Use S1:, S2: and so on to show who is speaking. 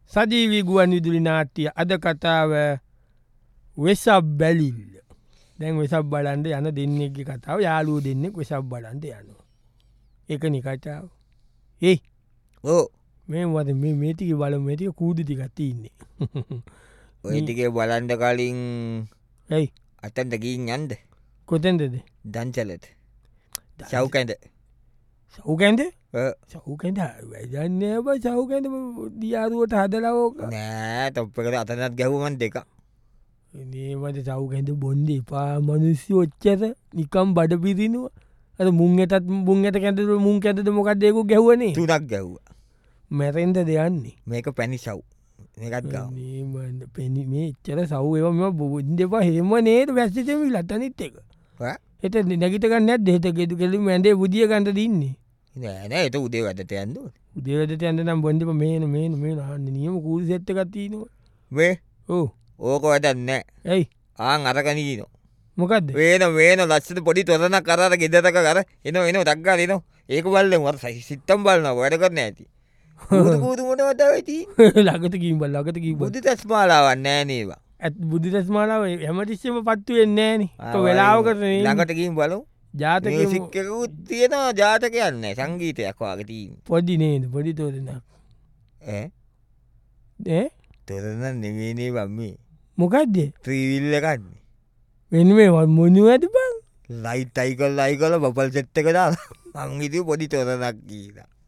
S1: සජීවී ගුවන් විදුලි නාට්‍ය අද කතාව වෙසක් බැලිල්ල. දැන් වෙසක් බලන්ඩ යන දෙන්නෙක්ගේ කතාව යාලුව දෙන්නෙක් වෙසක් බලන්ඩ යනවා. එක නිකතාව. ඒ
S2: ඕ
S1: මේ වද මේටික බල මටික කූඩු ටිකත්තින්නේ.
S2: ඔයටිගේ බලන්ඩ කලින්
S1: ඇයි
S2: අතන්ට ගීන් යන්ද
S1: කොතැන්දද
S2: දංචලට සව්කැන්ද
S1: සෞකැන්ද සෞකැන්ද වැදන්න බ සෞකැන්ද දියාරුවට හදලවෝක
S2: නෑ තොප්පකට අතනත් ගැහුවන් දෙක
S1: ඒමට සෞකැන්ද බොන්්ඩ පා මනුස්සි ඔච්චත නිකම් බඩ පිරිනුව අ මුංගටත් මුංගට කැතර මුං ඇතද මොකක්දයකු ගැහවනේ
S2: තුනක් ගැව්ව
S1: මැරෙන්ද දෙයන්නේ
S2: මේක පැණි සව් එකත් ගව
S1: පෙනි මේ එච්චර සව්ම බොන්්ඩපා හෙම නේට වැැස්සිතම ලත්තනිත් එක එත නැගිටකන්න දෙත ගෙතු කෙලු ඇන්ඩේ බුදිය ගන්ට දින්නේ
S2: නෑ එත උදේ වැදට යන්න
S1: උදේවදට ඇන්න නම් බොඩිප මේන මේ හන්න නියම කූල් සෙට්ටකත්තිනවා
S2: වේ
S1: ඕ
S2: ඕක වැදන්න
S1: ඇයි
S2: ආං අරකනීන
S1: මොකක්ද
S2: වේන ලස්සට පොඩි තොරන කරට ගෙදතක කර එන තක්ගා දෙන ඒක බල්ල සහි සිත්තම් බලන්න වැඩ කරන ඇති කූතුමට වත ඇති
S1: ලගත කීම් බල් ලගත කී
S2: බුදු තස්මාලාවන්න නෑනේවා
S1: ඇත් බුද්ධස්මාලාව හැමටිස්සම පත්තු වෙන්නේන වෙලාව කරන
S2: ළඟටකින් බලු
S1: ජාතක
S2: සික්කකුත් තියෙනවා ජාතකයන්න සංගීතයක් වාගතීම
S1: පොඩි නේද පොඩි තෝරන
S2: තොරන නෙවේනේ වම්මේ
S1: මොකක්ද
S2: ත්‍රීවිල්ලකන්නේ
S1: වෙන මේ මොනු ඇති බං
S2: ලයිට් අයි කල් අයි කල බපල් සෙට්ට කලා අංගිතු පොඩි තොරනක් කියලා